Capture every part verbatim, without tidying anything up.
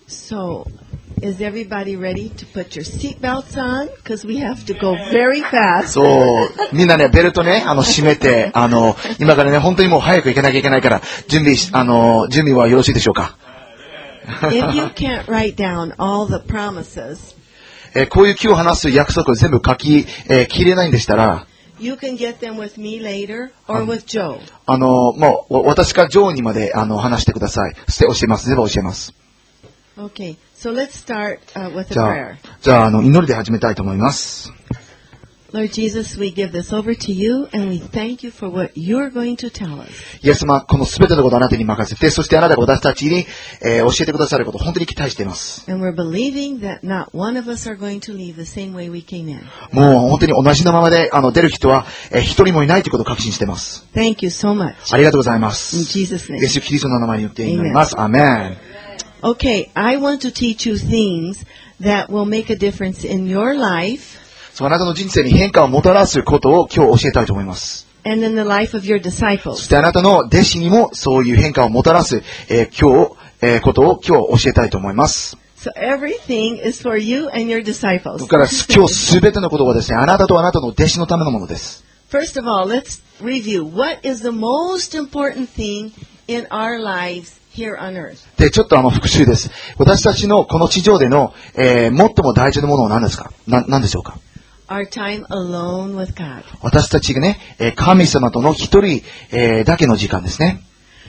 So, is everybody ready to put your seatbelts on? Because we have to go very fast. そう、みんなね、ベルトね、あの、締めて、あの、今からね、本当にもう早く行かなきゃいけないから、準備し、あの、準備はよろしいでしょうか？ If you can't write down all the promises, えーこういう今日話す約束を全部書き、えー、切れないんでしたら、 you can get them with me later or with Joe. あの、もう、私かジョーにまで、あの、話してください。そして教えます。全部教えます。 Okay, so let's start、uh, with a じゃ prayer. あ、じゃあ、あの、祈りで始めたいと思います。 Lord Jesus, we give this over to you and we thank you for what you're going to tell us. イエス様、このすべてのことをあなたに任せて、そしてあなたが私たちに、えー教えてくださることを本当に期待しています。 And we're believing that not one of us are going to leave the same way we came in. もう本当に同じのままで、あの、出る人は、えー一人もいないということを確信しています。 Thank you so much. ありがとうございます。 In Jesus' イ name. エス・キリストの名前によって祈ります。アーメン。 Okay, I want to teach you things that will make a difference in your life そう、あなたの人生に変化をもたらすことを今日教えたいと思います。 and in the life of your そ disciples. してあなたの弟子にもそういう変化をもたらす、えー今日、えーことを今日教えたいと思います。 So everything is for you and your そ disciples. こから今日すべてのことはですね、あなたとあなたの弟子のためのものです。 First of all, let's review. What is the most important thing in our lives here on earth? で、ちょっとあの復習です。私たちのこの地上での、えー最も大事なものは何ですか？な、何でしょうか？ Our time alone with God. 私たちがね、えー神様との一人、えーだけの時間ですね。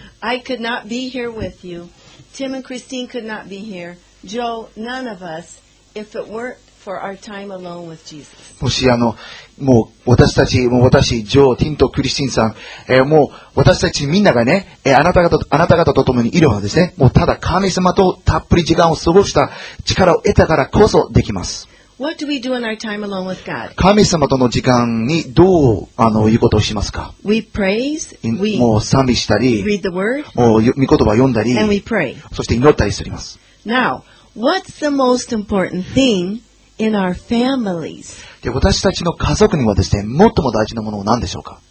I could not be here with you. Tim and Christine could not be here. Joe, none of us, if it weren't for our time alone with Jesus. もしあの、もう私たち、もう私、ジョー、ティント、クリスティンさん、えーもう私たちみんながね、えーあなた方と、あなた方と共にいるのはですね、もうただ神様とたっぷり時間を過ごした力を得たからこそできます。 What do we do in our time alone with God? 神様との時間にどう、あの、いうことをしますか？ We praise, い we もう賛美したり、 read the word, もうよ御言葉を読んだり、 and we pray. そして祈ったりしております。 Now, what's the most important thing in our families? で、私たちの家族にはですね、最も大事なものは何でしょうか？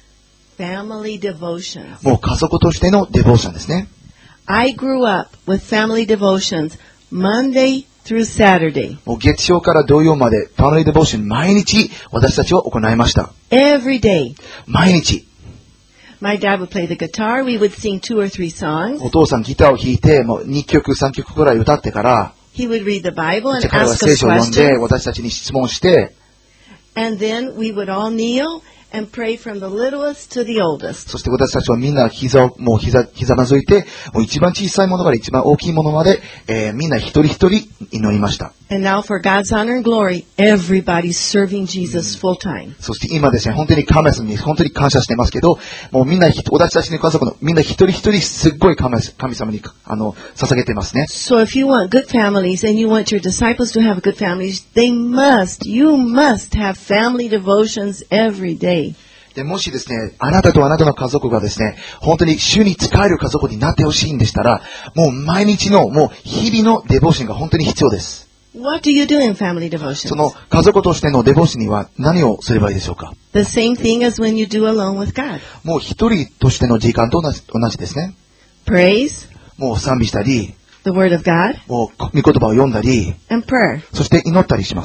Family devotions. もう家族としてのデボーションですね。 I grew up with family devotions Monday through Saturday. もう月曜から土曜まで、ファミリーデボーション毎日私たちは行いました。 Every day. 毎日。 My dad would play the guitar. We would sing two or three songs. お父さんギターを弾いて、もうにきょくさんきょくくらい歌ってから、 He would read the Bible and 彼は ask 聖 us 書を読んで、 questions. 私たちに質問して、 And then we would all kneel and pray from the littlest to the oldest. そして私たちはみんな膝を、もう膝、膝まずいて、もう一番小さいものから一番大きいものまで、えーみんな一人一人祈りました。 And now for God's honor and glory, everybody's serving Jesus full time. そして今ですね、本当に神様に本当に感謝してますけど、もうみんな、私たちの家族のみんな一人一人すっごい神神様にあの捧げてますね。 So if you want good families and you want your disciples to have good families, they must, you must have family devotions every day. で、もしですね、あなたとあなたの家族がですね、本当に主に仕える家族になってほしいんでしたら、もう毎日の、もう日々のデボーションが本当に必要です。 What do you do in family devotions? その家族としてのデボーションには何をすればいいでしょうか？ The same thing as when you do alone with God. もう一人としての時間と同じ同じですね。 Praise, もう賛美したり、 the word of God, もう御言葉を読んだり、 and prayer. そして祈ったりします。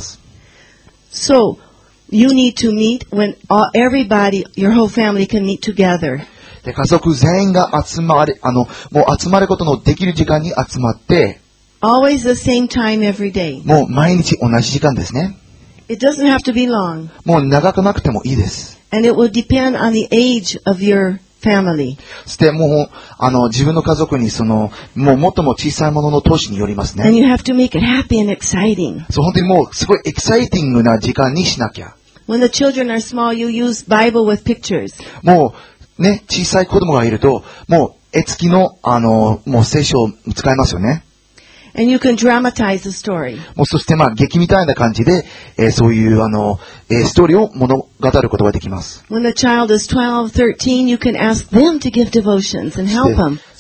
So you need to meet when all, everybody, your whole family can meet together. で、家族全員が集まれ、あの、もう集まることのできる時間に集まって、 Always the same time every day. もう毎日同じ時間ですね。 It doesn't have to be long. もう長くなくてもいいです。 And it will depend on the age of your family. そしてもう、あの、自分の家族にその、もう最も小さいものの投資によりますね。 And you have to make it happy and exciting. そう、本当にもうすごいエキサイティングな時間にしなきゃ。 When the children are small, you use Bible with pictures. もう、ね、小さい子供がいると、もう、絵付きの、あの、もう聖書を使いますよね。 And you can dramatize the story. もうそしてまあ、劇みたいな感じで、えーそういう、あの、えーストーリーを物語ることができます。 When the child is twelve, thirteen, you can ask them to give devotions and help them.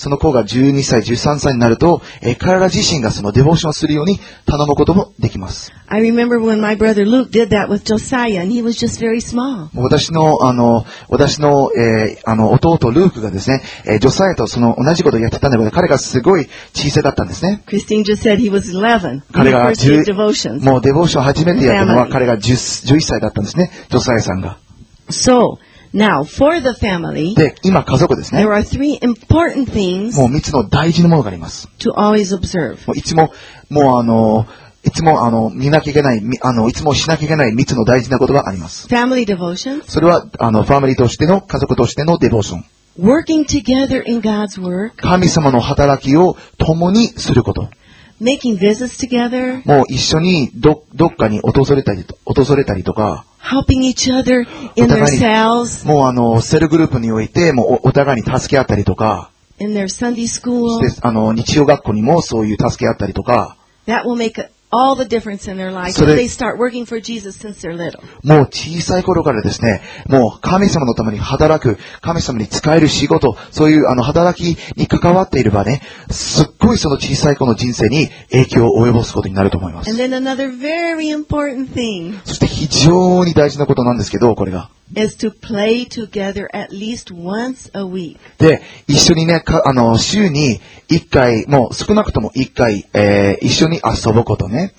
その子がじゅうにさい、じゅうさんさいになると、えー彼ら自身がそのデボーションをするように頼むこともできます。 I remember when my brother Luke did that with Josiah, and he was just very small. 私の、あの、私の、えーあの、弟ルークがですね、えージョサイアとその同じことをやってたんだけど、彼がすごい小さかったんですね。 Christine just said he was eleven. 彼 He が first did じゅう devotions. もうデボーション初めてやったのは Family. 彼がじゅう、じゅういっさいだったんですね。ジョサイアさんが。 So, now, for the family, で、今家族ですね。 there are three important things もう三つの大事なものがあります。 to always observe. もういつも、もうあの、いつもあの、見なきゃいけない、みあの、いつもしなきゃいけない三つの大事なことがあります。 Family devotions, それは、あの、ファミリーとしての、家族としてのデボーション。 working together in God's work, 神様の働きを共にすること。 making visits together, もう一緒にど、どっかに訪れたりと、訪れたりとか、 helping each other in their cells, もうあの、セルグループにおいて、もうおお互いに助け合ったりとか、 in their Sunday そ school. して、あの、日曜学校にもそういう助け合ったりとか、 That will make all the difference in their life So if they- they start working for Jesus since they're little. もう小さい頃からですね、もう神様のために働く、神様に使える仕事、そういうあの働きに関わっていればね、すっごいその小さい子の人生に影響を及ぼすことになると思いま And す。 then another very important thing そして非常に大事なことなんですけど、これが。 is to play together at least once a week. で、一緒にね、かあの、週に一回、もう少なくとも一回、えー、一緒に遊ぶことね。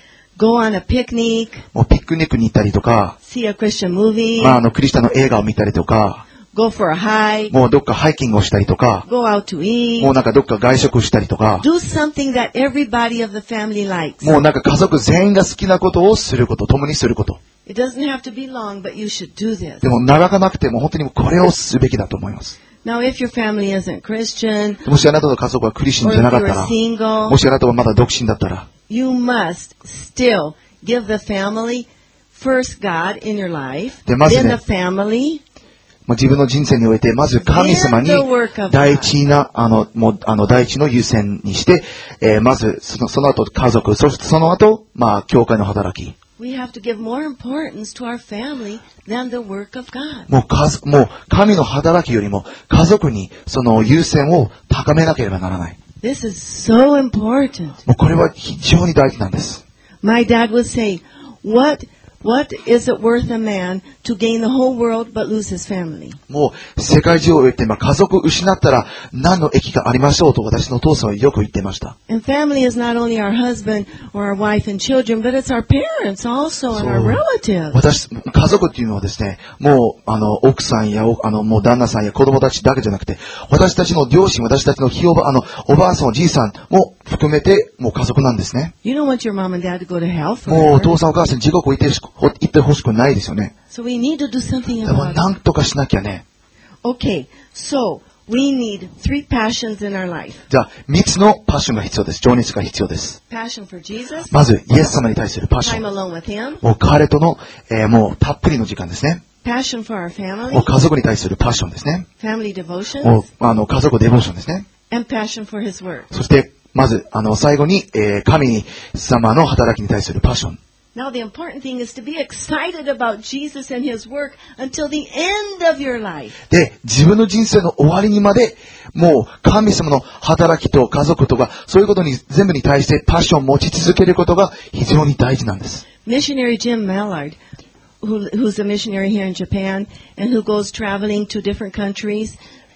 Go on a picnic, もうピクニックに行ったりとか、 see a Christian movie, まあ、あの、クリスチャンの映画を見たりとか、 go for a hike, もうどっかハイキングをしたりとか、 go out to もう eat. なんかどっか外食したりとか、 Do something that everybody of the family likes. もうなんか家族全員が好きなことをすること、共にすること。 It doesn't have to be long, but you should do this. でも長かなくても本当にこれをすべきだと思います。 Now, if your family isn't Christian, もしあなたの家族がクリスチャ or ンじゃ if なかった you're ら、 single, もしあなたはまだ独身だったら、 you must still give the family first God in your life, でまずね、 then the family, もう自分の人生において、まず神様に then the work of 第 God. 一な、あの、もう、あの、第一の優先にして、えーまず、その、その後家族、そしてその後、まあ、教会の働き。 We have to give more importance to our family than the work of God. もう、かず、もう、神の働きよりも、家族に、その優先を高めなければならない。 This is so important. もう、これは非常に大事なんです。 My dad would say, what, what is it worth a man to gain the whole world but lose his family? もう、世界中を言って、まあ、家族失ったら何の益がありましょうと私のお父さんはよく言ってました。 And family is not only our husband or our wife and children, but it's our parents also and our So- relatives. 私、家族っていうのはですね、もう、あの、奥さんや、おあの、もう旦那さんや子供たちだけじゃなくて、私たちの両親、私たちのひおば、あの、おばあさん、おじいさんも含めて、もう家族なんですね。 You don't want your mom and dad to go to hell もう、お forever. 父さんお母さんに地獄を行ってし行ってほしくないですよね。 So we need to do something でも、 about it. なんとかしなきゃね。 Okay, so we need three passions in our life. じゃあ、三つのパッションが必要です。情熱が必要です。 Passion for Jesus, まず、イエス様に対するパッショ time ン。 alone with Him, もう彼との、えーもう、たっぷりの時間ですね。 passion for our もう family, 家族に対するパッションですね。 family devotion, もう、あの、家族デボーションですね。 and passion for His work. そして、まず、あの、最後に、えー神様の働きに対するパッション。 Now the important thing is to be excited about Jesus and His work until the end of your life. で、自分の人生の終わりにまで、もう、神様の働きと家族とか、そういうことに、全部に対してパッションを持ち続けることが非常に大事なんです。 Missionary Jim Mallard, who, who's a missionary here in Japan and who goes traveling to different countries.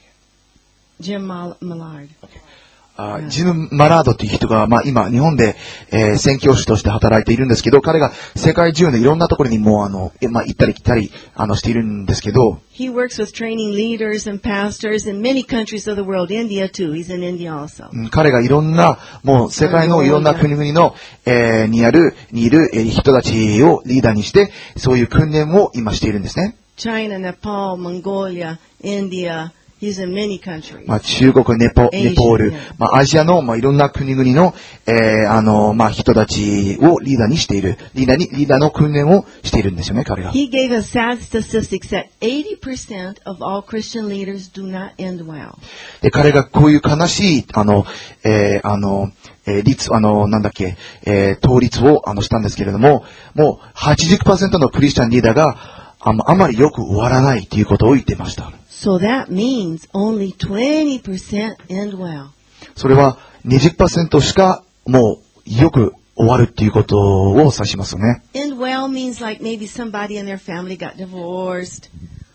Jim Mal- Mallard. あジム・マラードっていう人が、まあ今、日本で、えー宣教師として働いているんですけど、彼が世界中のいろんなところにもう、あの、えまあ行ったり来たり、あの、しているんですけど、 He works with training leaders and pastors in many countries of the world. India too. He's in India also. うん彼がいろんな、もう世界のいろんな国々の、えーにある、にいる、えー人たちをリーダーにして、そういう訓練を今しているんですね。 China, Nepal, Mongolia, India. He's in many countries. まあ中国、ネポ、ネポール、まあアジアの、まあいろんな国々の、えーあの、まあ人たちをリーダーにしている、リーダーに、リーダーの訓練をしているんですよね、彼が。 He gave us sad statistics that eighty percent of all Christian leaders do not end well. で、彼がこういう悲しい、あの、えーあの、えー率、あの、なんだっけ、えー、倒立を、あの、したんですけれども、もうはちじゅっパーセントのクリスチャンリーダーが、あんまあまりよく終わらないということを言ってました。 So that means only twenty percent end well. それは にじゅっパーセント しかもうよく終わるっていうことを指しますよね。 End well means like maybe somebody in their family got divorced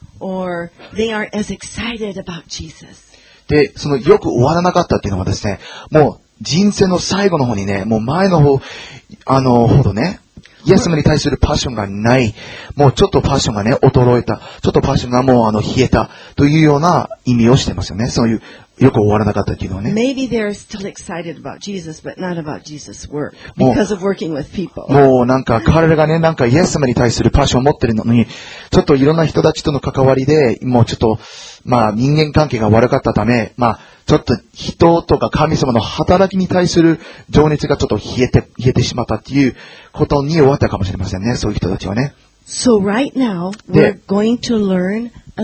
or they aren't as excited about Jesus. で、そのよく終わらなかったっていうのはですね、もう人生の最後の方にね、もう前の方、あの、ほどね、イエス様に対するパッションがない、もうちょっとパッションがね、衰えた、ちょっとパッションがもうあの、冷えたというような意味をしてますよね。そういう、よく終わらなかったっていうのはね。 Maybe they're still excited about Jesus, but not about Jesus' work because of working with people. もうなんか彼らがね、なんかイエス様に対するパッションを持ってるのに、ちょっといろんな人たちとの関わりで、もうちょっと、まあ人間関係が悪かったため、まあちょっと人とか神様の働きに対する情熱がちょっと冷えて、冷えてしまったっていうことに終わったかもしれませんね。そういう人たちはね。 So right now, we're going to learn a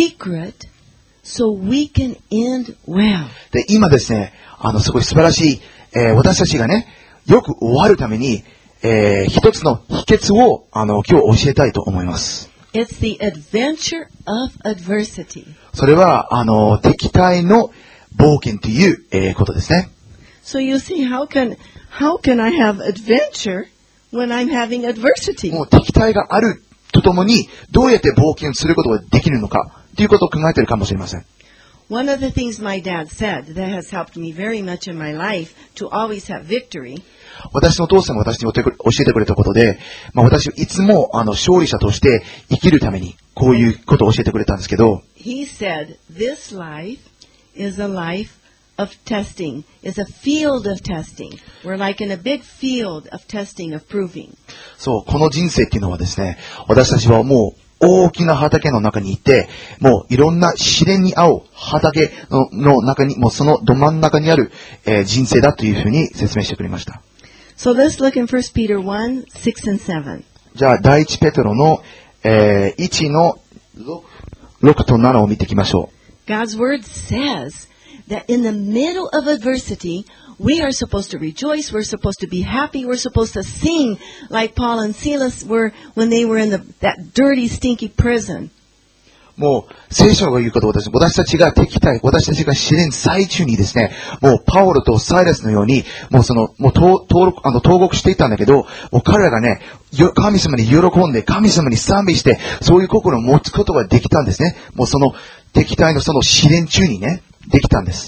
secret.So we can end well. で、今ですね、あの、すごい素晴らしい、えー、私たちがね、よく終わるために、えー、一つの秘訣を、あの、今日教えたいと思います。 It's the adventure of adversity. それは、あの、敵対の冒険という、えー、ことですね。 So you see, how can, how can I have adventure when I'm having adversity? もう敵対があるとともに、どうやって冒険することができるのか。ということを考えているかもしれません。 One of the things my dad said that has helped me very much in my life to always have victory. 私のお父さんが私に教えてくれたことで、まあ、私いつもあの勝利者として生きるためにこういうことを教えてくれたんですけど、 He said, "This life is a life of testing, is a field of testing. We're like in a big field of testing, of proving." そう、この人生っていうのはですね、私たちはもう大きな畑の中にいて、もういろんな試練に合う畑 の, の中に、もうそのど真ん中にある、えー、人生だというふうに説明してくれました。 So let's look in First Peter one, six and seven. じゃあ、第一ペテロの、えー、いちのろくとななを見ていきましょう。God's word says that in the middle of adversity, we are supposed to rejoice, we're supposed to be happy, we're supposed to sing like Paul and Silas were when they were in the, that dirty, stinky prison. もう、聖書が言うことです。私たちが敵対、私たちが試練最中にですね、もうパオロとサイラスのように、もうその、もう登録、あの、登録していたんだけど、もう彼らがね、神様に喜んで、神様に賛美して、そういう心を持つことができたんですね。もうその、敵対のその試練中にね、できたんです。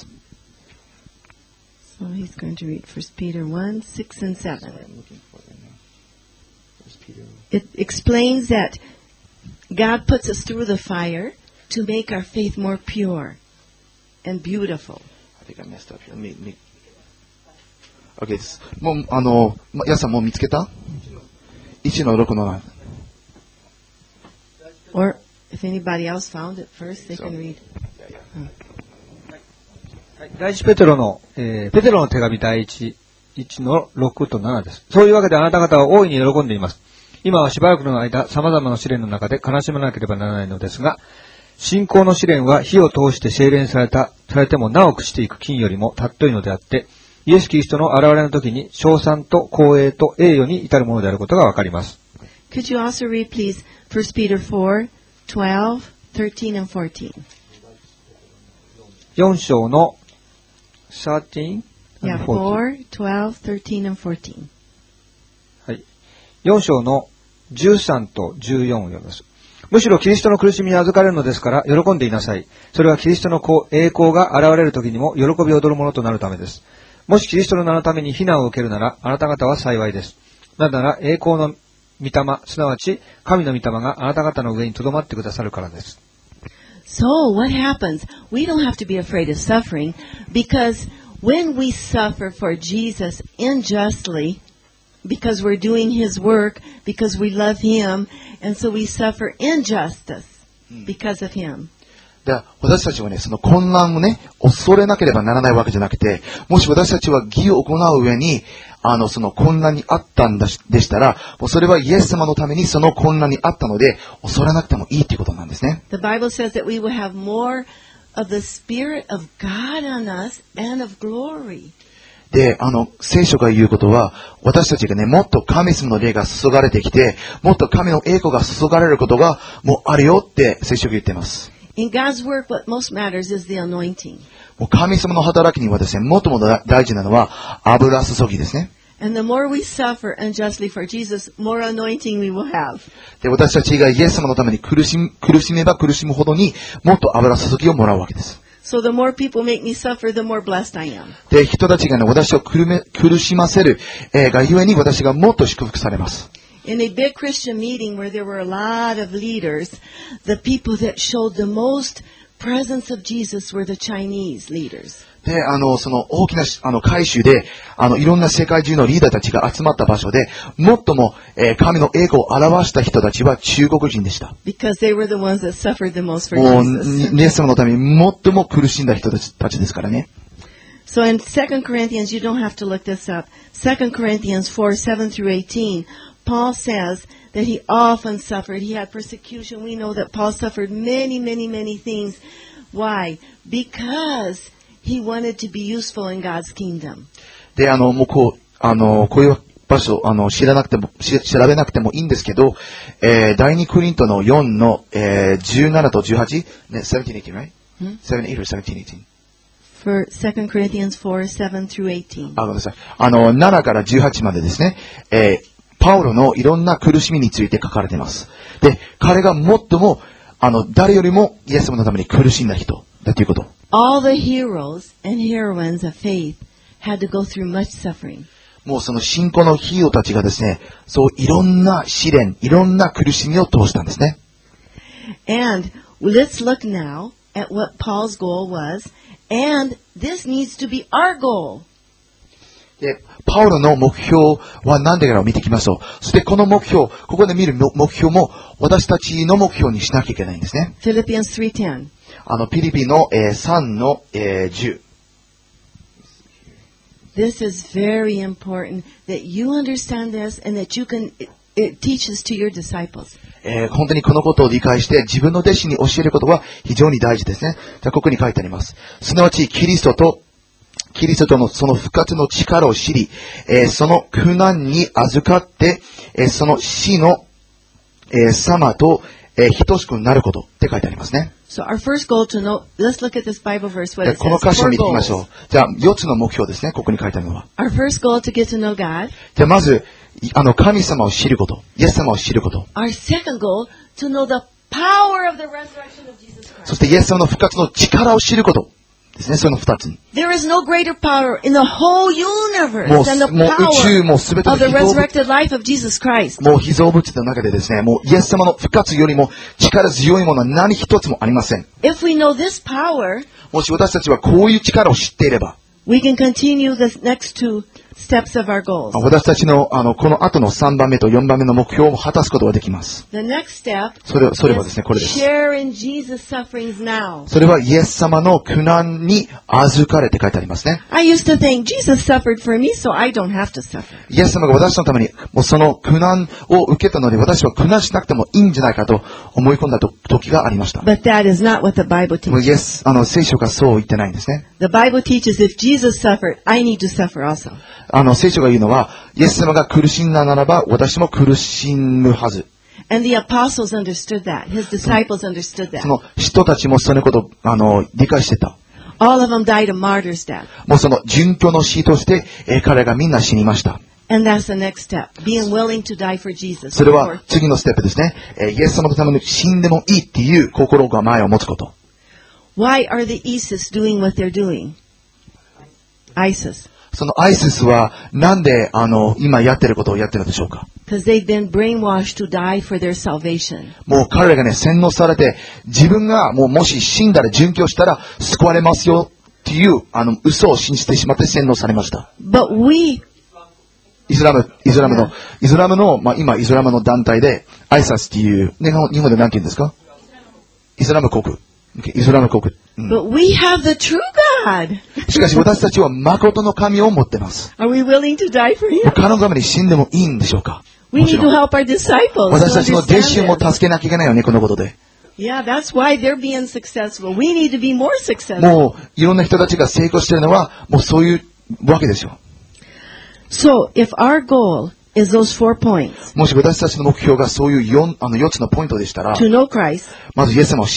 So he's going to read First Peter one, six and seven. It explains that God puts us through the fire to make our faith more pure and beautiful. I think I messed up here. Me, me. Okay です。もう、あの、やさんもう見つけた ?いちのろくのなな。 Or if anybody else found it first, they can read. 第一ペテロの、えー、ペテロの手紙第一、いちのろくとななです。そういうわけであなた方は大いに喜んでいます。今はしばらくの間、様々な試練の中で悲しまなければならないのですが、信仰の試練は火を通して精錬された、されてもなお朽ちていく金よりも尊いのであって、イエス・キリストの現れの時に、称賛と光栄と栄誉に至るものであることがわかります。 Could you also read, please, First Peter four, twelve, thirteen and fourteen? よん章のthirteen Yeah, four, twelve, thirteen, and fourteen. はい。よん章のじゅうさんとじゅうよんを読みます。むしろキリストの苦しみに預かれるのですから、喜んでいなさい。それはキリストの栄光が現れる時にも喜び踊るものとなるためです。もしキリストの名のために非難を受けるなら、あなた方は幸いです。なぜなら、栄光の御霊、すなわち神の御霊があなた方の上に留まってくださるからです。 So, what happens? We don't have to be afraid of suffering, because when we suffer for Jesus unjustly, because we're doing His work, because we love Him, and so we suffer injustice because of Him. で、私たちはね、その混乱をね、恐れなければならないわけじゃなくて、もし私たちは義を行う上に、あの、その混乱にあったんだし、でしたら、もうそれはイエス様のためにその混乱にあったので、恐れなくてもいいということなんですね。 The Bible says that we will have more of the Spirit of God on us and of glory. で、あの、聖書が言うことは、私たちがね、もっと神様の霊が注がれてきて、もっと神の栄光が注がれることがもうあるよって聖書が言っています。 In God's work, what most matters is the anointing. もう神様の働きにはですね、最も大事なのは油注ぎですね。 And the more we suffer unjustly for Jesus, more anointing we will have. で、私たちがイエス様のために苦しみ、苦しめば苦しむほどにもっと油注ぎをもらうわけです。 So the more people make me suffer, the more blessed I am. で、人たちがね、私を苦め苦しませる、えー、がゆえに私がもっと祝福されます。 In a big Christian meeting where there were a lot of leaders, the people that showed the most presence of Jesus were the Chinese leaders. で、あの、その大きな、あの、会衆で、あの、いろんな世界中のリーダーたちが集まった場所で、最も、えー、神の栄光を表した人たちは中国人でした。 Because they were the ones that suffered the most for もう、 Jesus. イエス様のために最も苦しんだ人たち、たちですからね。 So in Second Corinthians, you don't have to look this up. Second Corinthians four, seven through eighteen, Paul says that he often suffered. He had persecution. We know that Paul suffered many, many, many things. Why? Because he wanted to be useful in God's kingdom. で、あの、もうこう、あの、こういう場所、あの、知らなくても、し調べなくてもいいんですけど、えー、第二コリントのよんの、えー、じゅうななとじゅうはち、ね、seventeen, eighteen, right? seven, eight or seventeen, eighteen? For Second Corinthians four, seven through eighteen. あ、ごめんなさい。あの、ななからじゅうはちまでですね、えー、パウロのいろんな苦しみについて書かれています。で、彼が最も、あの、誰よりもイエス様のために苦しんだ人だということ。 All the heroes and heroines of faith had to go through much suffering. もうその信仰のヒーローたちがですね、そういろんな試練、いろんな苦しみを通したんですね。 And let's look now at what Paul's goal was, and this needs to be our goal. で、パウロの目標は何でかを見ていきましょう。そしてこの目標、ここで見る目標も私たちの目標にしなきゃいけないんですね。 Philippians three ten. あの、ピリピの、えー、さんの、えー、じゅう。 This is very important that you understand this and that you can, it, it teaches to your disciples. えー、本当にこのことを理解して自分の弟子に教えることは非常に大事ですね。じゃあここに書いてあります。すなわちキリストとキリストのその復活の力を知り、えー、その苦難に預かって、えー、その死の、えー、様と、えー、等しくなることって書いてありますね。 So our first goal to know, let's look at this Bible verse, what it says. この箇所を見ていきましょ Four う。じゃあよっつの目標ですね。ここに書いてあるのは。 Our first goal to get to know God. じゃあまず、あの、神様を知ること。イエス様を知ること。 Our second goal to know the power of the resurrection of Jesus Christ. そしてイエス様の復活の力を知ること。ですね、その二つに。 There is no greater power in the whole universe もう、 than the もう宇宙もすべての power of the 被造物 resurrected life of Jesus Christ. もう被造物の中でですね、もうイエス様の復活よりも力強いものは何一つもありません。 If we know this power, もし私たちはこういう力を知っていれば、 we can continue the next two steps of our goals. 私たちの、あの、この後のさんばんめとよんばんめの目標を果たすことができます。 The next step それ、それはです is ね、これです。 share in Jesus' sufferings now. それはイエス様の苦難に預かれて書いてありますね。 I used to think Jesus suffered for me, so I don't have to suffer. イエス様が私のために、もうその苦難を受けたので、私は苦難しなくてもいいんじゃないかと思い込んだと時がありました。 But that is not what the Bible もうイ teaches. エス、あの、聖書がそう言ってないんですね。 The Bible teaches if Jesus suffered, I need to suffer also. あの、聖書が言うのは、イエス様が苦しんだならば、私も苦しむはず。 And the apostles understood that. His disciples understood そ that. の人たちもそのことを、あの、理解してた。 All of them died a martyr's death. もうその殉教の死として、えー彼がみんな死にました。 And that's the next step. Being willing to die for Jesus. それは次のステップですね。えーイエス様のために死んでもいいっていう心構えを持つこと。 Why are the ISIS doing what they're doing? ISIS. そのアイシスはなんであの今やってることをやってるんでしょうか。 Because they've been brainwashed to die for their salvation. もう彼らがね洗脳されて自分がもうもし死んだら殉教したら救われますよっていうあの嘘を信じてしまって洗脳されました。 But we, イスラム、イスラムの、イスラムの、まあ今イスラムの団体でアイサスっていう、ね、日本で何て言うんですか？イスラム国。イスラム国。うん、 but we have the true God. しかし私たちは誠の神を持ってます。 Are we willing to die for him? 彼のために死んでもいいんでしょうか。 We もち need ろ to ん help our disciples. 私たちの to 弟子 understand も this. 助けなきゃいけないよね、このことで。 Yeah, that's why they're being successful. We need to be more successful. もういろんな人たちが成功しているのはもうそういうわけですよ。 So, if our goal is those four points, もし私たちの目標がそういう 4, あのよっつのポイントでしたら、 to know Christ, まずイエス様を知り、 the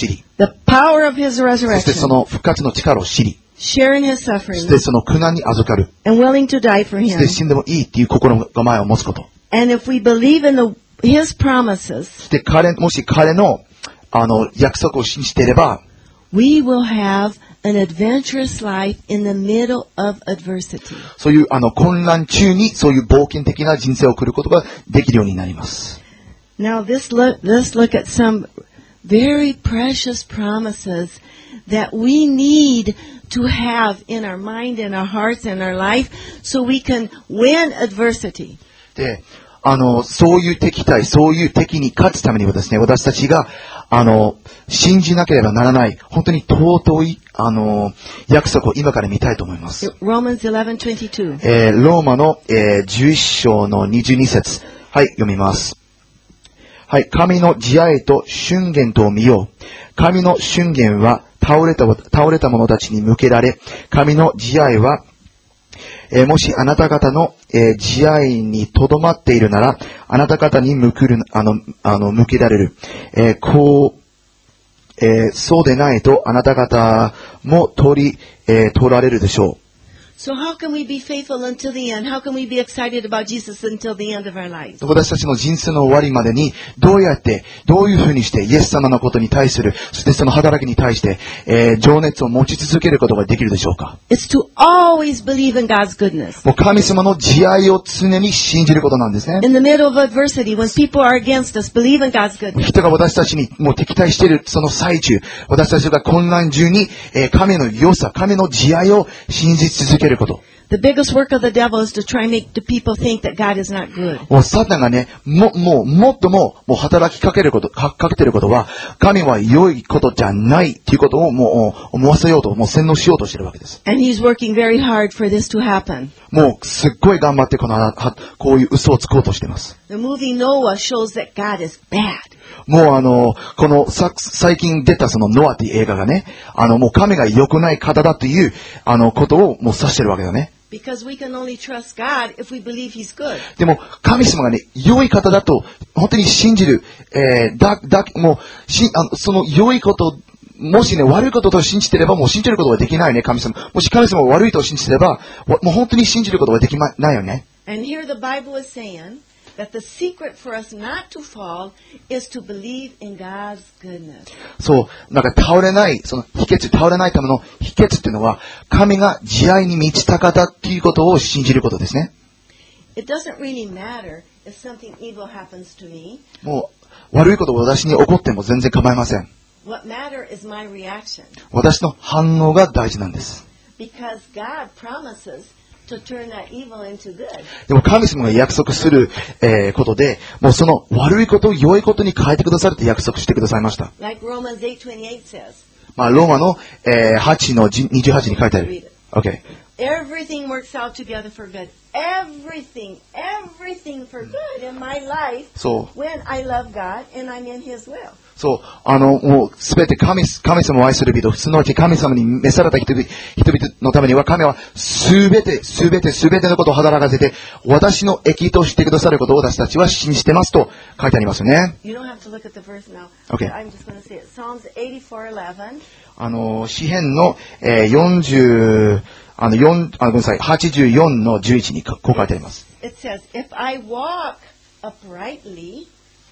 the power of his そしてそ resurrection, の復活の力を知り、 share in his そ suffering, してその苦難に預かる。 and willing to die for そして him. 死んでもいいっていう心構えを持つこと。 And if we believe in the his promises, そして彼、もし彼の、あの、約束を信じていれば、 we will have an adventurous life in the middle of adversity. そういう、あの、混乱中に、そういう冒険的な人生を送ることができるようになります。 Now, this look, let's look at some very precious promises that we need to have in our mind, in our hearts, in our life, so we can win adversity. で、あの、そういう敵対、そういう敵に勝つためにはですね、私たちが、あの、信じなければならない、本当に尊い、あの、約束を今から見たいと思います。 Romans eleven twenty-two. えー、ローマの、えー、じゅういっ章のにじゅうに節。はい、読みます。はい、神の慈愛と瞬間とを見よう。神の瞬間は倒れた、倒れた者たちに向けられ、神の慈愛は、えー、もしあなた方の、えー、慈愛にとどまっているなら、あなた方に向くる、あの、あの、向けられる。えー、こう、えー、そうでないとあなた方も取り、えー、取られるでしょう。 So how can we be faithful until the end? How can we be excited about Jesus until the end of our lives? 私たちの人生の終わりまでに、どうやって、どういうふうにして、イエス様のことに対する、そしてその働きに対して、えー、情熱を持ち続けることができるでしょうか。 It's to always believe in God's goodness. もう神様の慈愛を常に信じることなんですね。 In the middle of adversity, when people are against us, believe in God's goodness. 人が私たちにもう敵対しているその最中、私たちが混乱中に、えー、神の良さ、神の慈愛を信じ続けること。 The biggest work of the devil is to try and make the people think that God is not good. もうサタンがね、も、もう、もっとも、もう働きかけること、か、かけてることは、神は良いことじゃないっていうことをもう思わせようと、もう洗脳しようとしてるわけです。 And he's working very hard for this to happen. もうすっごい頑張ってこの、は、こういう嘘をつこうとしています。 The movie Noah shows that God is bad. もうあの、このさ、最近出たそのノアっていう映画がね、あのもう神が良くない方だという、あのことをもう指してるわけだね。 Because we can only trust God if we believe He's good. でも、神様がね、良い方だと、本当に信じる、えー、だ、だ、もう、し、あの、その良いこと、もしね、悪いことと信じてれば、もう信じることができないね、神様。もし神様が悪いと信じてれば、もう本当に信じることができま、ないよね。 And here the Bible is saying that the secret for us not to fall is to believe in God's goodness. そう、なんか倒れない、その秘訣、倒れないための秘訣っていうのは、神が慈愛に満ちた方っていうことを信じることですね。 It doesn't really matter if something evil happens to me. もう、悪いことが私に起こっても全然構いません。 What matters is my reaction. 私の反応が大事なんです。 Because God promises to turn that evil into good. でも神様が約束する、えー、ことで、もうその悪いことを良いことに変えてくださるって約束してくださいました。 Like Romans eight twenty-eight says. まあ、ローマの、えー、はちのにじゅうはちに書いてある。Okay. Everything works out together for good. Everything, everything for good in my life. そう。 When I love God and I'm in His will. そう。あの、もう、すべて神、神様を愛する人、すなわち神様に召された人々、人々のためには、神はすべて、すべて、すべてのことを働かせて、私の益としてくださることを私たちは信じてますと書いてありますよね。 You don't have to look at the verse now. Okay. I'm just going to say it. Psalms eighty-four eleven. あの、詩編の、えー、よんじゅう、あの、よん、あ、ごめんなさい、はちじゅうよんのじゅういちにこう書いてあります。 It says, If I walk uprightly,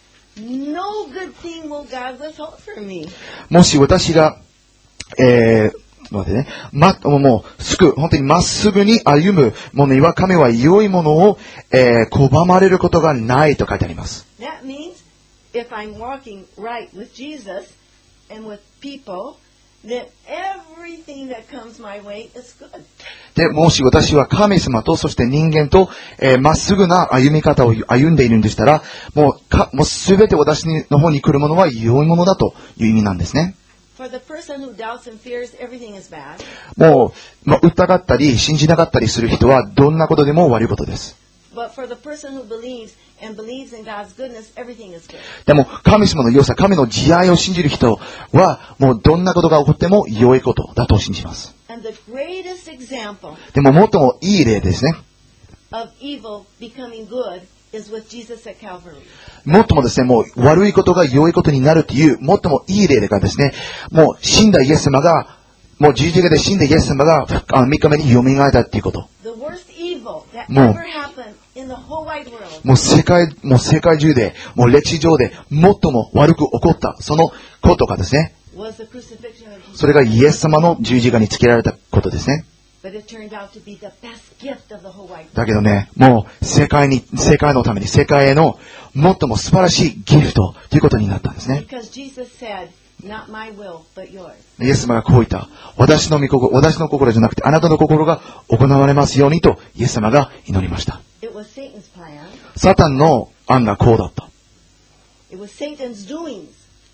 no good thing will God withhold from me. もし私が、えー、待ってね、ま、もう、すく、本当にまっすぐに歩む者には、神は良いものを、えー、拒まれることがないと書いてあります。 That means, if I'm walking right with Jesus and with people, then everything that comes my way is good. で、もし私は神様と、そして人間と、えー、まっすぐな歩み方を歩んでいるんでしたら、もう、か、もうすべて私の方に来るものは良いものだという意味なんですね。 For the person who doubts and fears, everything is bad. もう、まあ、疑ったり、信じなかったりする人は、どんなことでも悪いことです。 But for the person who believes and believes in God's goodness, everything is good. でも、神様の良さ、神の慈愛を信じる人は、もうどんなことが起こっても良いことだと信じます。 And the greatest example でも、最もいい例ですね。 of evil becoming good is with Jesus at Calvary. もっともですね、もう悪いことが良いことになるっていう、もっともいい例がですね、もう死んだイエス様が、もう十字架で死んだイエス様があのみっかめに蘇ったっていうこと。 The worst evil that もう ever happened in the whole wide world もう世界、もう世界中で、もう歴史上で最も悪く起こった、そのことがですね、 was the crucifixion of Jesus. それがイエス様の十字架につけられたことですね。 But it turned out to be the best gift of the whole wide world. だけどね、もう世界に、世界のために、世界への最も素晴らしいギフトということになったんですね。 Because Jesus said, not my will, but yours. イエス様がこう言った。私の御心、私の心じゃなくてあなたの心が行われますようにとイエス様が祈りました。 It was Satan's plan. サタンの案がこうだった。 It was Satan's doings.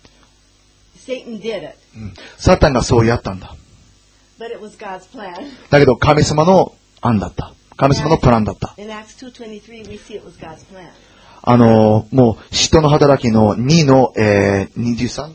Satan did it. うん、サタンがそうやったんだ。 But it was God's plan. だけど神様の案だった。神様のプランだった。 In Acts two twenty-three, we see it was God's plan. あのー、もう、使徒の働きのにの、えー、にじゅうさん?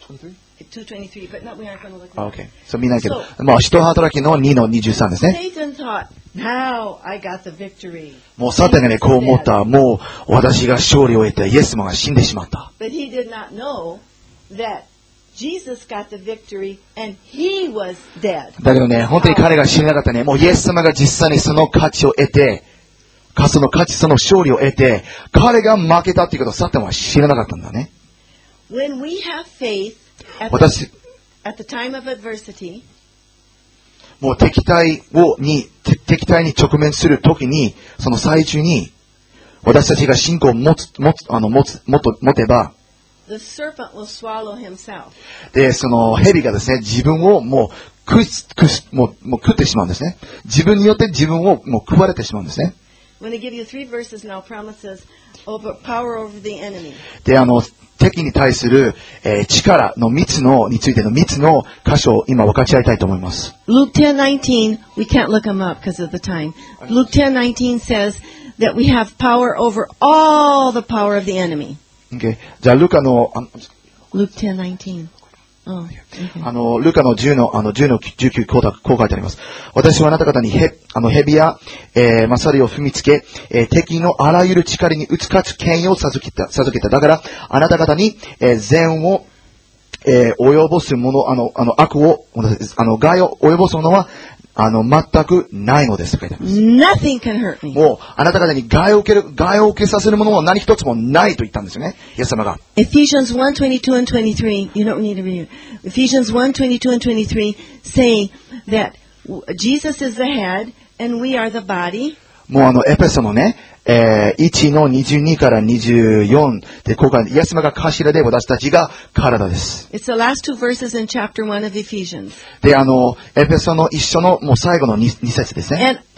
two twenty-three, but not, we aren't going to look at あ、 it. OK。そう見ないけど。まあ、使徒の働きのにのにじゅうさんですね。 Satan thought, now I got the victory. もうサタンがね、こう思った。もう、私が勝利を得て、イエス様が死んでしまった。 But he did not know that Jesus got the victory and he was dead. だけどね、本当に彼が知らなかったね。もうイエス様が実際にその価値を得て、その価値、その勝利を得て、彼が負けたっていうことをサタンは知らなかったんだね。 When we have faith at 私、 the, at the time of adversity, もう敵対を、に、敵対に直面するときに、その最中に、私たちが信仰を持つ、持つ、あの、持つ、もっと持てば、 the serpent will swallow himself. で、その蛇がですね、自分をもう食い、食い、もう、もう食ってしまうんですね。自分によって自分をもう食われてしまうんですね。 I'm going to give you three verses now, promises over power over the enemy. で、あの、敵に対する、えー力の密の、についての密の箇所を今分かち合いたいと思います。 Luke ten nineteen, we can't look them up because of the time. Luke ten nineteen says that we have power over all the power of the enemy. Okay. じゃあ、ルカの、あ Luke ten nineteen. Oh, okay. あの、ルカのじゅうの、あの、じゅうのじゅうきゅう、こうだ、こう書いてあります。私はあなた方にへ、あの、蛇や、えー、マサリを踏みつけ、えー、敵のあらゆる力に打ち勝つ権威を授けた、授けた。だから、あなた方に、えー、善を、えー、及ぼすもの、あの、あの、悪を、あの、害を及ぼすものは、あの、全くないのです。と書いてあります。 Nothing can hurt me. もう、あなた方に害を受ける、害を受けさせるものは何一つもないと言ったんですよね。イエス様が。 Ephesians one twenty-two and twenty-three, you don't need to read it. Ephesians one twenty-two and twenty-three say that Jesus is the head and we are the body. もうあの、エペソのね、えー、いちのにじゅうにからにじゅうよんで、ここが、イエス様が頭で私たちが体です。 It's the last two verses in chapter one of Ephesians. で、あの、エペソの一緒のもう最後の 2, 2節ですね。 And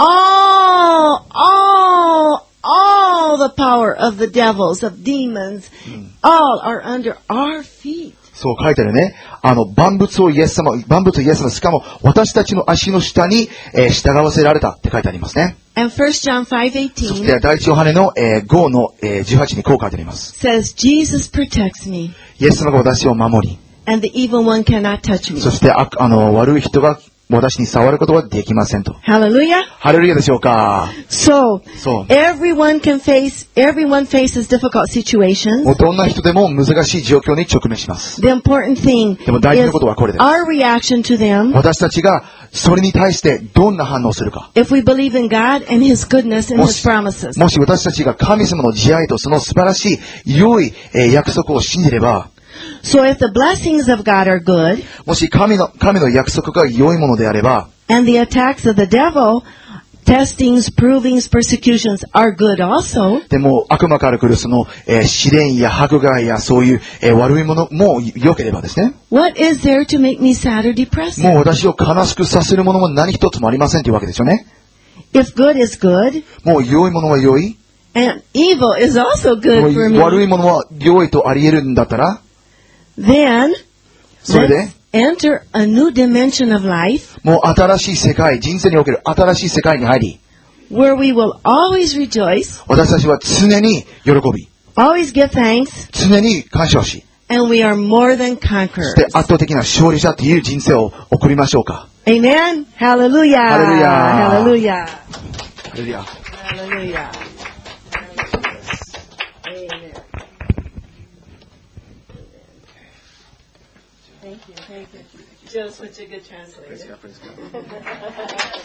all, all, all the power of the devils, of demons, all are under our feet. そう書いてあるね。あの、万物をイエス様、万物をイエス様、しかも私たちの足の下に、えー、従わせられたって書いてありますね。 And First John five そし eighteen て第一ヨハネの、えー、ごの、えー、じゅうはちにこう書いてあります。 says, Jesus protects me, イエス様が私を守り、 and the evil one cannot touch me. そしてあ、あの、悪い人が私に触ることはできませんと。 Hallelujah. ハレルヤでしょうか。 So, そう。 everyone can face, everyone faces difficult も situations. うどんな人でも難しい状況に直面します。 The important thing でも大事な is ことはこれです。 our reaction to them. 私たちがそれに対してどんな反応をするか。 If we believe in God and His goodness and も His し、 promises. もし私たちが神様の慈愛とその素晴らしい良い、えー約束を信じれば、 So if the blessings of God are good, もし神の、神の約束が良いものであれば、 and the attacks of the devil, testings, provings, persecutions are good also, でも悪魔から来るその、えー試練や迫害やそういう、えー悪いものも良ければですね。 what is there to make me sad or depressed? もう私を悲しくさせるものも何一つもありませんというわけですよね。 If good is good, もう良いものは良い。 and evil is also も good for う悪い me, ものは良いとあり得るんだったら、 then それで、 let's enter a new dimension of life もう新しい世界、人生における新しい世界に入り、 where we will always rejoice, 私たちは常に喜び、 always give thanks, 常に感謝をし、 and we are more than そ conquerors. して圧倒的な勝利者という人生を送りましょうか。 Amen. Hallelujah. Hallelujah. Hallelujah. ハレルヤ。 Hallelujah. Amen. Thank you, thank you. Joe's such a good translator.